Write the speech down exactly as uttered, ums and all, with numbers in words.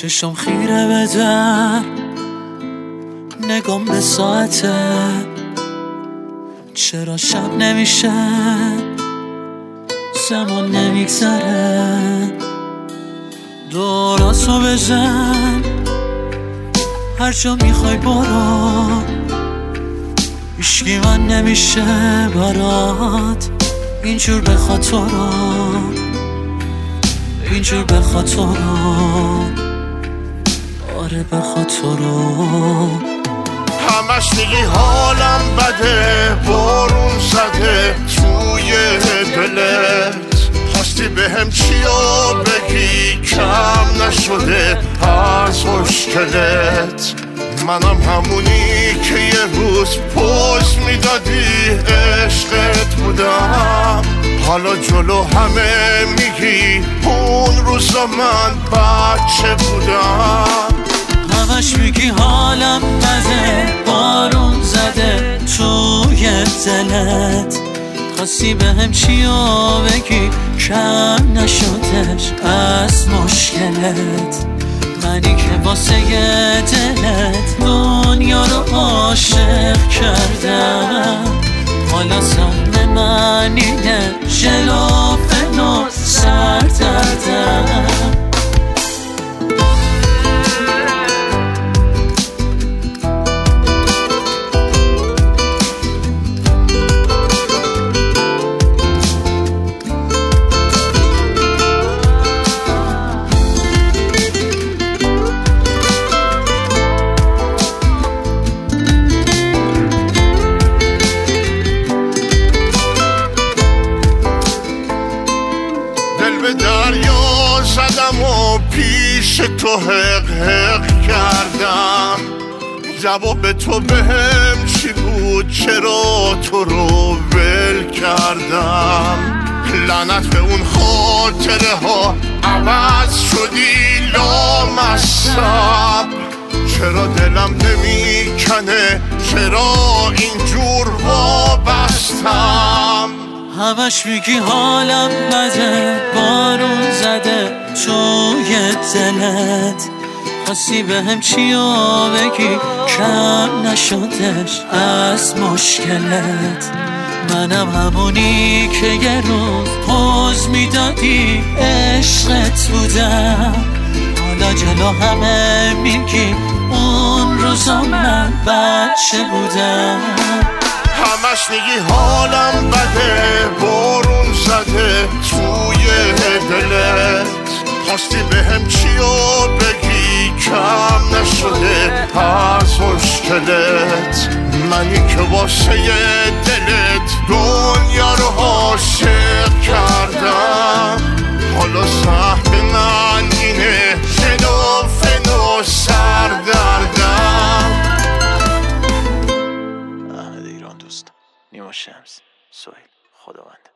چشم خیره به در، نگام به ساعته، چرا شب نمیشه، زمان نمیگذره. دوراسو بزن، هر جا میخوای برو، هیچکی من نمیشه برات، اینجور بخواد تو رو، اینجور بخواد تو رو، آره بخواد تو رو. همش میگی حالم بده، بارون زده توی دلت، خواستی بهم چیا بگی، کم نشده از مشکلت. منم همونی که یه روز پوز میدادی عشقت بودم، حالا جلو همه میگی اون روزا من بچه بودم. همش میگی حالم بده، بارون زده توی دلت، خواستی بهم چیا بگی، کم نشدش از مشکلت. منی که واسه دلت دنیا رو عاشق کردم، حالا سهم من اینه جلوفن و سردردم. به دریا زدم و پیش تو حق حق کردم، جواب تو بهم چی بود، چرا تو رو ول کردم. لعنت به اون خاطره ها، عوض شدی لامصب، چرا دلم نمیکنه، چرا اینجور وابستم. همش میگی حالم بده، بارون زده توی دلت، خواستی بهم چیا بگی، کم نشدش از مشکلت. منم همونی که یه روز پوز میدادی عشقت بودم، حالا جلو همه میگی اون روزا من بچه بودم. همش میگی حالم بده، بارون زده توی دلت، خواستی بهم چیا بگی، کم نشده از مشکلت. منی که واسه دلت دنیا رو عاشق کردم، حالا سهم من اینه جلوفن و سردردم. نیما شمس، سهیل، خداوند.